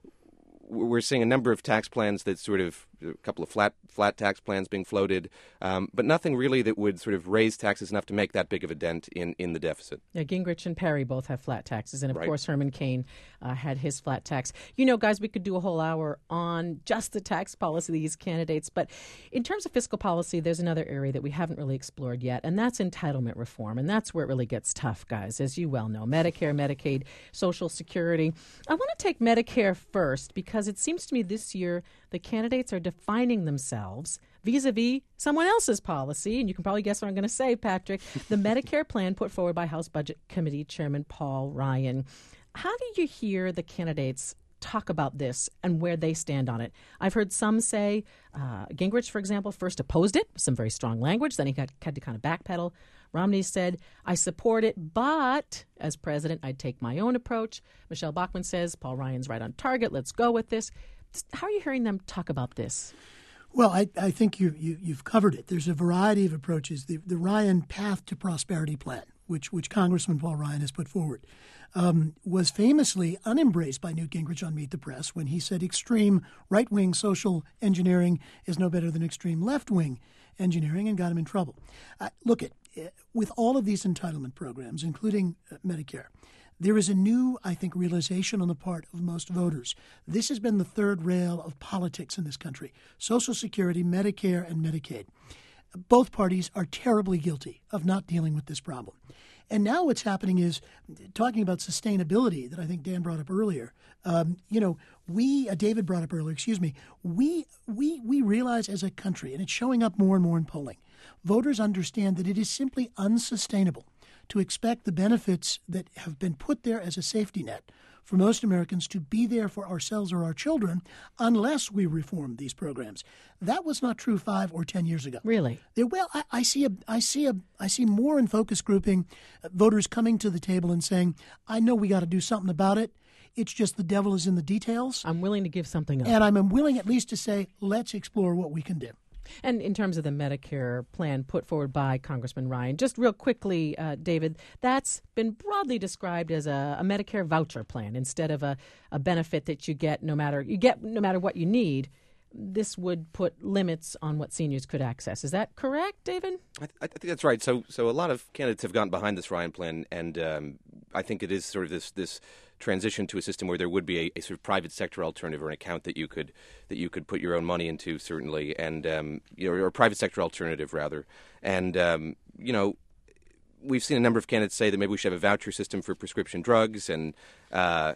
Speaker 3: we're seeing a number of tax plans that sort of, a couple of flat flat tax plans being floated, um, but nothing really that would sort of raise taxes enough to make that big of a dent in, in the deficit.
Speaker 2: Yeah, Gingrich and Perry both have flat taxes, and of
Speaker 3: Right.
Speaker 2: course Herman Cain uh, had his flat tax. You know, guys, we could do a whole hour on just the tax policy of these candidates, but in terms of fiscal policy, there's another area that we haven't really explored yet, and that's entitlement reform, and that's where it really gets tough, guys, as you well know. Medicare, Medicaid, Social Security. I want to take Medicare first because it seems to me this year the candidates are defining themselves vis-a-vis someone else's policy. And you can probably guess what I'm going to say, Patrick. The Medicare plan put forward by House Budget Committee Chairman Paul Ryan. How do you hear the candidates talk about this and where they stand on it? I've heard some say, uh, Gingrich, for example, first opposed it, some very strong language. Then he got, had to kind of backpedal. Romney said, I support it, but as president, I'd take my own approach. Michelle Bachmann says, Paul Ryan's right on target. Let's go with this. How are you hearing them talk about this?
Speaker 4: Well, I, I think you, you, you've covered it. There's a variety of approaches. The, the Ryan Path to Prosperity plan, which, which Congressman Paul Ryan has put forward, um, was famously unembraced by Newt Gingrich on Meet the Press when he said extreme right-wing social engineering is no better than extreme left-wing engineering, and got him in trouble. Uh, look, at with all of these entitlement programs, including uh, Medicare, there is a new, I think, realization on the part of most voters. This has been the third rail of politics in this country: Social Security, Medicare, and Medicaid. Both parties are terribly guilty of not dealing with this problem. And now what's happening is, talking about sustainability that I think Dan brought up earlier, um, you know, we, uh, David brought up earlier, excuse me, we, we, we realize as a country, and it's showing up more and more in polling, voters understand that it is simply unsustainable to expect the benefits that have been put there as a safety net for most Americans to be there for ourselves or our children unless we reform these programs. That was not true five or ten years ago.
Speaker 2: Really?
Speaker 4: There, well, I, I see a, I see a, I see more in focus grouping, uh, voters coming to the table and saying, "I know we got to do something about it. It's just the devil is in the details.
Speaker 2: I'm willing to give something up,
Speaker 4: and I'm willing at least to say, let's explore what we can do."
Speaker 2: And in terms of the Medicare plan put forward by Congressman Ryan, just real quickly, uh, David, that's been broadly described as a, a Medicare voucher plan instead of a, a benefit that you get no matter you get no matter what you need. This would put limits on what seniors could access. Is that correct, David?
Speaker 3: I, th- I think that's right. So, so a lot of candidates have gotten behind this Ryan plan, and um, I think it is sort of this this transition to a system where there would be a, a sort of private sector alternative, or an account that you could that you could put your own money into, certainly, and um, you know, or a private sector alternative rather. And um, you know, we've seen a number of candidates say that maybe we should have a voucher system for prescription drugs, and uh,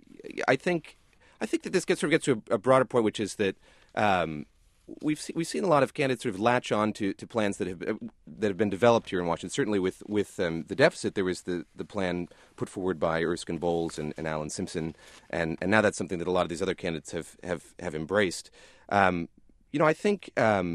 Speaker 3: I think I think that this gets sort of gets to a, a broader point, which is that. Um, We've see, we've seen a lot of candidates sort of latch on to, to plans that have uh, that have been developed here in Washington. Certainly, with with um, the deficit, there was the, the plan put forward by Erskine Bowles and, and Alan Simpson, and, and now that's something that a lot of these other candidates have have, have embraced. Um, you know, I think um,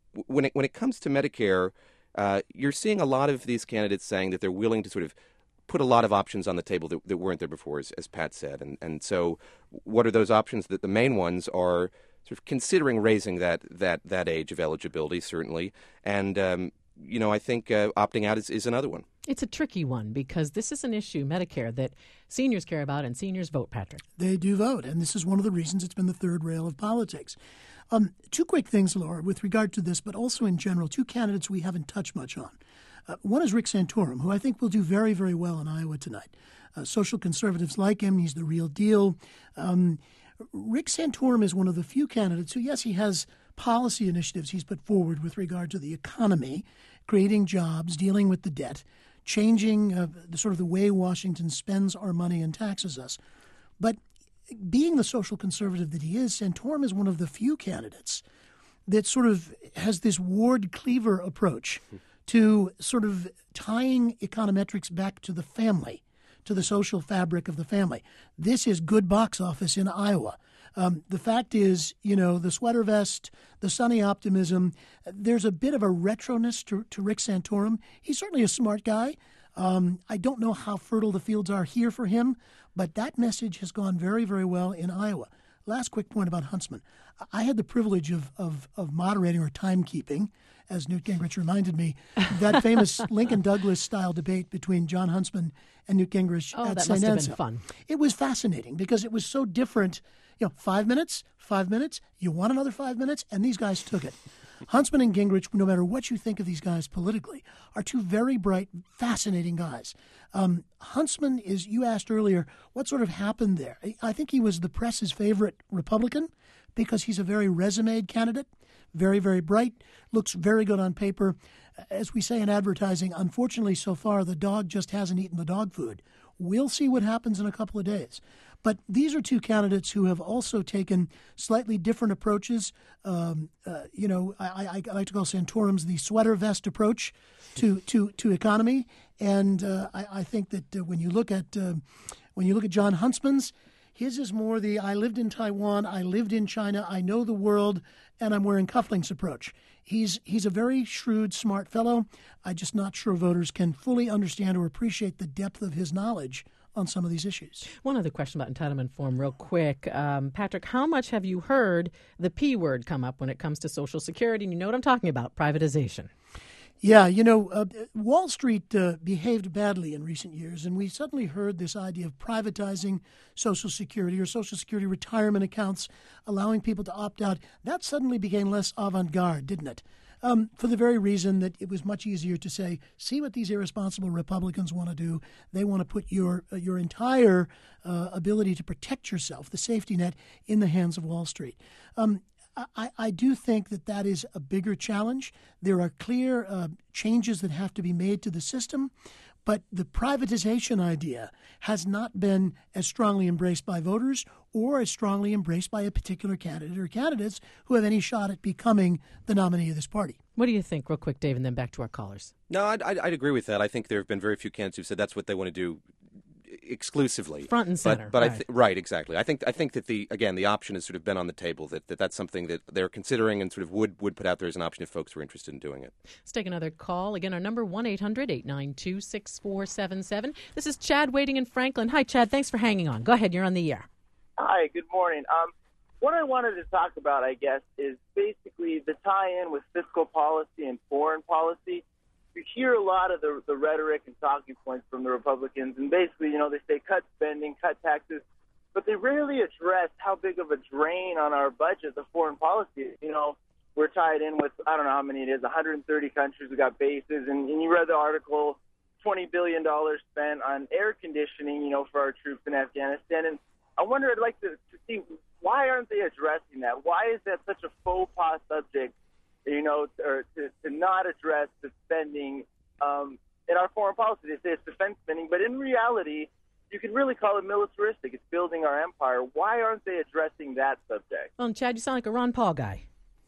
Speaker 3: when it when it comes to Medicare, uh, you're seeing a lot of these candidates saying that they're willing to sort of put a lot of options on the table that, that weren't there before, as, as Pat said. And and so, what are those options? That the main ones are sort of considering raising that that that age of eligibility, certainly, and um, you know, I think uh, opting out is, is another one.
Speaker 2: It's a tricky one because this is an issue, Medicare, that seniors care about, and seniors vote, Patrick.
Speaker 4: They do vote, and this is one of the reasons it's been the third rail of politics. Um, two quick things, Laura, with regard to this, but also in general, two candidates we haven't touched much on. Uh, one is Rick Santorum, who I think will do very, very well in Iowa tonight. Uh, social conservatives like him. He's the real deal. Um, Rick Santorum is one of the few candidates who, yes, he has policy initiatives he's put forward with regard to the economy, creating jobs, dealing with the debt, changing uh, the sort of the way Washington spends our money and taxes us. But being the social conservative that he is, Santorum is one of the few candidates that sort of has this Ward Cleaver approach to sort of tying econometrics back to the family, to the social fabric of the family. This is good box office in Iowa. Um, the fact is, you know, the sweater vest, the sunny optimism, there's a bit of a retroness to, to Rick Santorum. He's certainly a smart guy. Um, I don't know how fertile the fields are here for him, but that message has gone very, very well in Iowa. Last quick point about Huntsman. I had the privilege of, of, of moderating or timekeeping, as Newt Gingrich reminded me, that famous Lincoln Douglas-style debate between John Huntsman and Newt Gingrich
Speaker 2: oh,
Speaker 4: at
Speaker 2: that
Speaker 4: Saint
Speaker 2: must have
Speaker 4: Anselm.
Speaker 2: been fun.
Speaker 4: It was fascinating because it was so different. You know, five minutes, five minutes, you want another five minutes, and these guys took it. Huntsman and Gingrich, no matter what you think of these guys politically, are two very bright, fascinating guys. Um, Huntsman is, you asked earlier, what sort of happened there? I think he was the press's favorite Republican because he's a very resume candidate, very, very bright, looks very good on paper. As we say in advertising, unfortunately, so far, the dog just hasn't eaten the dog food. We'll see what happens in a couple of days. But these are two candidates who have also taken slightly different approaches. Um, uh, you know, I, I, I like to call Santorum's the sweater vest approach to to, to economy, and uh, I, I think that uh, when you look at uh, when you look at John Huntsman's, his is more the I lived in Taiwan, I lived in China, I know the world, and I'm wearing cufflinks approach. He's he's a very shrewd, smart fellow. I'm just not sure voters can fully understand or appreciate the depth of his knowledge on some of these issues. One
Speaker 2: other question about entitlement reform real quick. Um, Patrick, how much have you heard the P word come up when it comes to Social Security? And you know what I'm talking about, privatization.
Speaker 4: Yeah, you know, uh, Wall Street uh, behaved badly in recent years, and we suddenly heard this idea of privatizing Social Security or Social Security retirement accounts, allowing people to opt out. That suddenly became less avant-garde, didn't it? Um, for the very reason that it was much easier to say, see what these irresponsible Republicans want to do. They want to put your uh, your entire uh, ability to protect yourself, the safety net, in the hands of Wall Street. Um, I, I do think that that is a bigger challenge. There are clear uh, changes that have to be made to the system, but the privatization idea has not been as strongly embraced by voters or as strongly embraced by a particular candidate or candidates who have any shot at becoming the nominee of this party.
Speaker 2: What do you think, real quick, Dave, and then back to our callers?
Speaker 3: No, I'd, I'd, I'd agree with that. I think there have been very few candidates who've said that's what they want to do exclusively,
Speaker 2: front and center.
Speaker 3: But, but
Speaker 2: right.
Speaker 3: I th- right, exactly. I think I think that the again the option has sort of been on the table that, that that's something that they're considering and sort of would would put out there as an option if folks were interested in doing it.
Speaker 2: Let's take another call. Again, our number one eight hundred eight nine two six four seven seven. This is Chad waiting in Franklin. Hi, Chad. Thanks for hanging on. Go ahead. You're on the air.
Speaker 10: Hi. Good morning. Um, what I wanted to talk about, I guess, is basically the tie-in with fiscal policy and foreign policy. You hear a lot of the, the rhetoric and talking points from the Republicans, and basically, you know, they say cut spending, cut taxes, but they rarely address how big of a drain on our budget the foreign policy is. You know, we're tied in with, I don't know how many it is, one hundred thirty countries. We got bases, and, and you read the article, twenty billion dollars spent on air conditioning, you know, for our troops in Afghanistan. And I wonder, I'd like to, to see, why aren't they addressing that? Why is that such a faux pas subject, you know, or to, to not address the spending um, in our foreign policy? They say it's defense spending, but in reality, you could really call it militaristic. It's building our empire. Why aren't they addressing that subject?
Speaker 2: Well, Chad, you sound like a Ron Paul guy.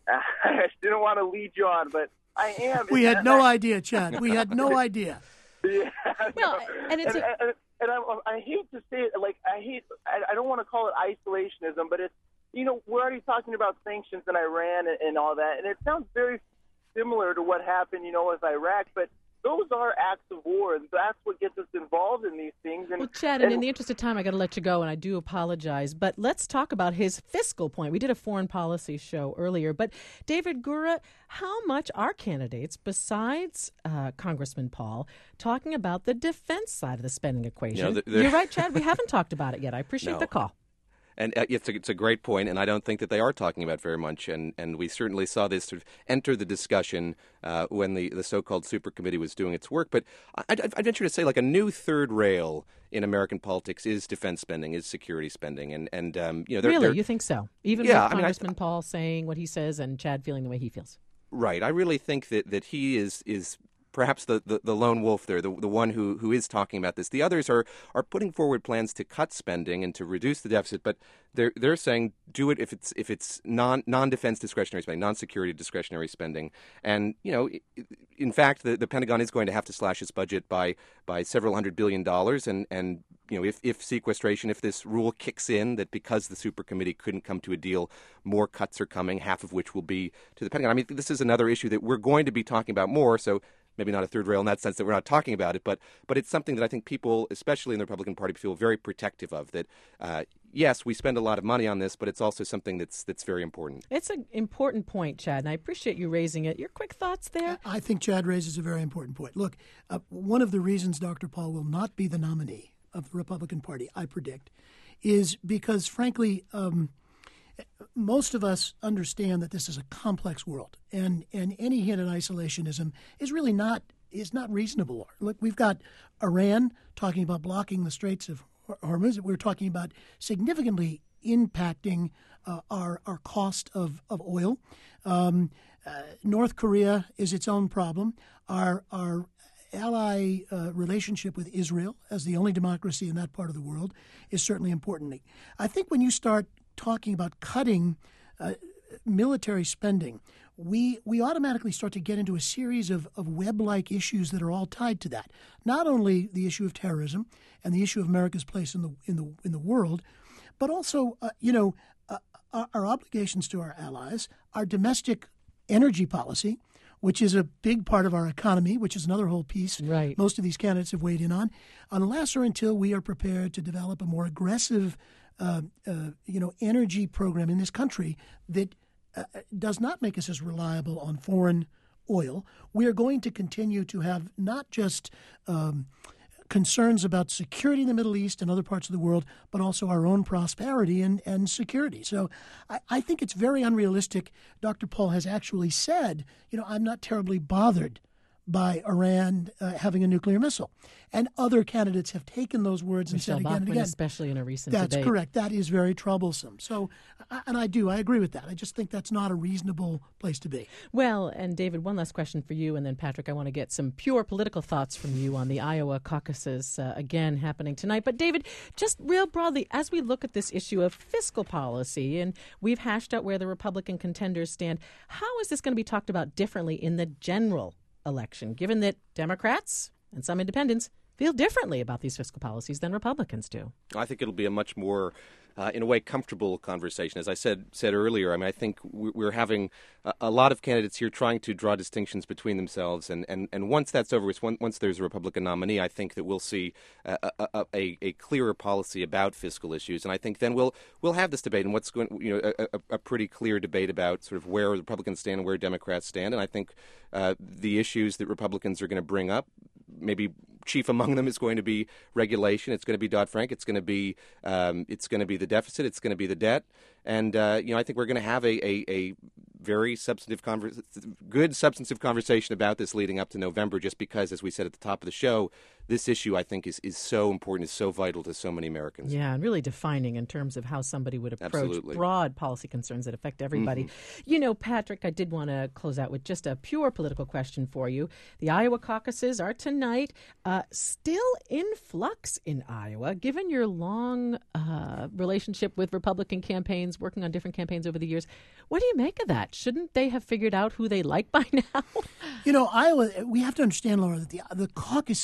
Speaker 10: I didn't want to lead you on, but I am.
Speaker 4: We had no idea, Chad. We had no idea.
Speaker 10: Yeah,
Speaker 2: well, and it's
Speaker 10: and,
Speaker 2: a-
Speaker 10: and, and I, I hate to say it, like I hate. I, I don't want to call it isolationism, but it's, you know, we're already talking about sanctions in Iran and, and all that, and it sounds very similar to what happened, you know, with Iraq, but those are acts of war, and that's what gets us involved in these things. And,
Speaker 2: well, Chad, and, and in the interest of time, I got to let you go, and I do apologize. But let's talk about his fiscal point. We did a foreign policy show earlier. But David Gura, how much are candidates, besides uh, Congressman Paul, talking about the defense side of the spending equation? You know, the, the... You're right, Chad. We haven't talked about it yet. I appreciate
Speaker 3: no.
Speaker 2: the call.
Speaker 3: And uh, it's, a, it's a great point, and I don't think that they are talking about very much. And, and we certainly saw this sort of enter the discussion uh, when the, the so-called super committee was doing its work. But I'd, I'd venture to say like a new third rail in American politics is defense spending, is security spending. And, and um, you know, they're,
Speaker 2: Really?
Speaker 3: they're,
Speaker 2: you think so? Even
Speaker 3: yeah,
Speaker 2: with
Speaker 3: I mean,
Speaker 2: Congressman
Speaker 3: I,
Speaker 2: Paul saying what he says and Chad feeling the way he feels?
Speaker 3: Right. I really think that, that he is is... perhaps the, the, the lone wolf there, the the one who, who is talking about this. The others are, are putting forward plans to cut spending and to reduce the deficit, but they're they're saying do it if it's if it's non non defense discretionary spending, non security discretionary spending. And you know, in fact, the, the Pentagon is going to have to slash its budget by by several hundred billion dollars. And and you know, if if sequestration, if this rule kicks in, that because the super committee couldn't come to a deal, more cuts are coming, half of which will be to the Pentagon. I mean, this is another issue that we're going to be talking about more. So. Maybe not a third rail in that sense that we're not talking about it, but but it's something that I think people, especially in the Republican Party, feel very protective of. That uh, yes, we spend a lot of money on this, but it's also something that's that's very important.
Speaker 2: It's an important point, Chad, and I appreciate you raising it. Your quick thoughts there?
Speaker 4: I think Chad raises a very important point. Look, uh, one of the reasons Doctor Paul will not be the nominee of the Republican Party, I predict, is because, frankly, um, most of us understand that this is a complex world, and, and any hint at isolationism is really not is not reasonable. Look, we've got Iran talking about blocking the Straits of Hormuz. We're talking about significantly impacting uh, our our cost of of oil. Um, uh, North Korea is its own problem. Our our ally uh, relationship with Israel as the only democracy in that part of the world is certainly important. I think when you start talking about cutting uh, military spending, we we automatically start to get into a series of, of web-like issues that are all tied to that. Not only the issue of terrorism and the issue of America's place in the in the in the world, but also uh, you know uh, our, our obligations to our allies, our domestic energy policy, which is a big part of our economy, which is another whole piece
Speaker 2: right.
Speaker 4: most of these candidates have weighed in on, unless or until we are prepared to develop a more aggressive Uh, uh, you know, energy program in this country that uh, does not make us as reliable on foreign oil, we are going to continue to have not just um, concerns about security in the Middle East and other parts of the world, but also our own prosperity and, and security. So I, I think it's very unrealistic. Doctor Paul has actually said, you know, I'm not terribly bothered by Iran uh, having a nuclear missile. And other candidates have taken those words
Speaker 2: Michelle
Speaker 4: and said again
Speaker 2: Bachmann,
Speaker 4: and again.
Speaker 2: especially in a recent
Speaker 4: That's
Speaker 2: debate.
Speaker 4: correct. That is very troublesome. So, and I do, I agree with that. I just think that's not a reasonable place to be.
Speaker 2: Well, and David, one last question for you, and then Patrick, I want to get some pure political thoughts from you on the Iowa caucuses, uh, again, happening tonight. But David, just real broadly, as we look at this issue of fiscal policy, and we've hashed out where the Republican contenders stand, how is this going to be talked about differently in the general election, given that Democrats and some independents feel differently about these fiscal policies than Republicans do?
Speaker 3: I think it'll be a much more, uh, in a way, comfortable conversation. As I said said earlier, I mean, I think we're having a, a lot of candidates here trying to draw distinctions between themselves, and, and, and once that's over, once there's a Republican nominee, I think that we'll see a, a, a, a clearer policy about fiscal issues, and I think then we'll we'll have this debate, and what's going, you know, a, a, a pretty clear debate about sort of where Republicans stand and where Democrats stand, and I think uh, the issues that Republicans are going to bring up, maybe chief among them is going to be regulation. It's going to be Dodd-Frank. It's going to be um, it's going to be the deficit. It's going to be the debt. And uh, you know, I think we're going to have a, a, a very substantive, conver- good substantive conversation about this leading up to November. Just because, as we said at the top of the show, this issue I think is, is so important, is so vital to so many Americans.
Speaker 2: Yeah, and really defining in terms of how somebody would approach
Speaker 3: Absolutely.
Speaker 2: broad policy concerns that affect everybody. Mm-hmm. You know, Patrick, I did want to close out with just a pure political question for you. The Iowa caucuses are tonight. Uh, still in flux in Iowa, given your long uh, relationship with Republican campaigns, working on different campaigns over the years. What do you make of that? Shouldn't they have figured out who they like by now?
Speaker 4: You know, Iowa, we have to understand, Laura, that the, the caucus system is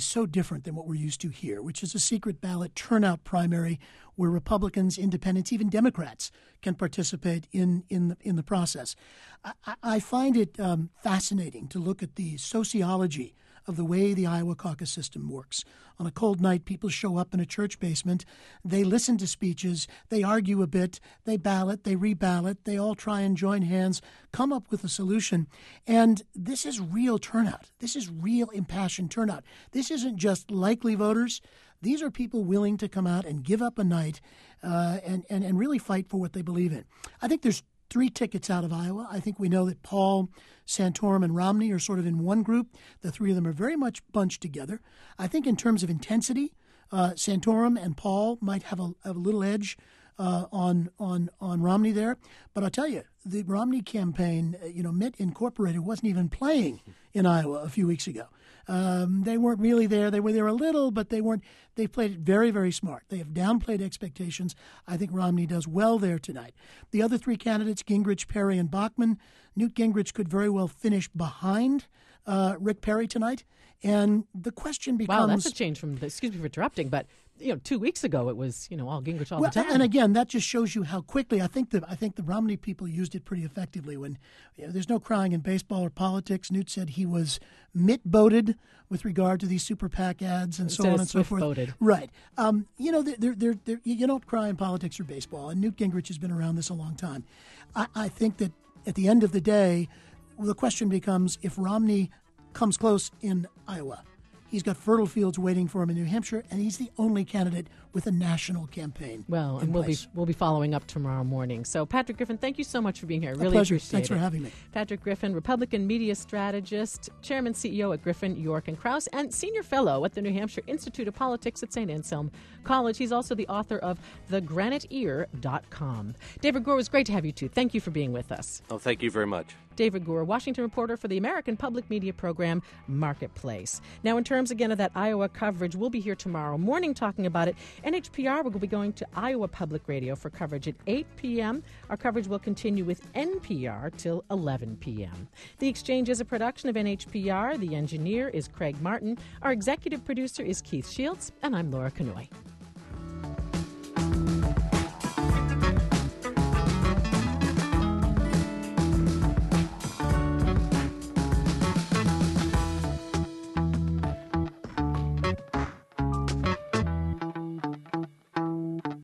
Speaker 4: so different than what we're used to here, which is a secret ballot turnout primary where Republicans, independents, even Democrats can participate in in the, in the process. I, I find it um, fascinating to look at the sociology of the way the Iowa caucus system works. On a cold night, people show up in a church basement. They listen to speeches. They argue a bit. They ballot. They reballot. They all try and join hands, come up with a solution. And this is real turnout. This is real impassioned turnout. This isn't just likely voters. These are people willing to come out and give up a night uh, and, and, and really fight for what they believe in. I think there's three tickets out of Iowa. I think we know that Paul, Santorum, and Romney are sort of in one group. The three of them are very much bunched together. I think in terms of intensity, uh, Santorum and Paul might have a, have a little edge uh, on on on Romney there. But I'll tell you, the Romney campaign, you know, Mitt Incorporated wasn't even playing in Iowa a few weeks ago. Um, they weren't really there. They were there a little, but they weren't. They played it very, very smart. They have downplayed expectations. I think Romney does well there tonight. The other three candidates, Gingrich, Perry, and Bachmann, Newt Gingrich could very well finish behind uh, Rick Perry tonight. And the question becomes...
Speaker 2: Wow, that's a change from, the, excuse me for interrupting, but you know, two weeks ago it was, you know, all Gingrich all
Speaker 4: well,
Speaker 2: the time.
Speaker 4: And again, that just shows you how quickly, I think the, I think the Romney people used it pretty effectively. When you know, there's no crying in baseball or politics, Newt said he was Mitt-voted with regard to these super PAC ads and
Speaker 2: Instead
Speaker 4: so on
Speaker 2: of
Speaker 4: and so forth.
Speaker 2: Swift-voted.
Speaker 4: Right. Um, you know, they're, they're, they're, you don't cry in politics or baseball, and Newt Gingrich has been around this a long time. I, I think that at the end of the day, the question becomes if Romney comes close in Iowa. He's got fertile fields waiting for him in New Hampshire, and he's the only candidate with a national campaign.
Speaker 2: Well, and we'll be we'll be following up tomorrow morning. So, Patrick Griffin, thank you so much for being here. I really
Speaker 4: a pleasure.
Speaker 2: appreciate
Speaker 4: Thanks
Speaker 2: it.
Speaker 4: for having me.
Speaker 2: Patrick Griffin, Republican media strategist, chairman, C E O at Griffin, York and Krause, and senior fellow at the New Hampshire Institute of Politics at Saint Anselm College. He's also the author of the granite ear dot com. David Gore, it was great to have you too. Thank you for being with us.
Speaker 3: Oh, thank you very much.
Speaker 2: David Gore, Washington reporter for the American Public Media program Marketplace. Now, in terms again of that Iowa coverage, we'll be here tomorrow morning talking about it. N H P R will be going to Iowa Public Radio for coverage at eight p.m. Our coverage will continue with N P R till eleven p.m. The Exchange is a production of N H P R. The engineer is Craig Martin. Our executive producer is Keith Shields, and I'm Laura Kanoy.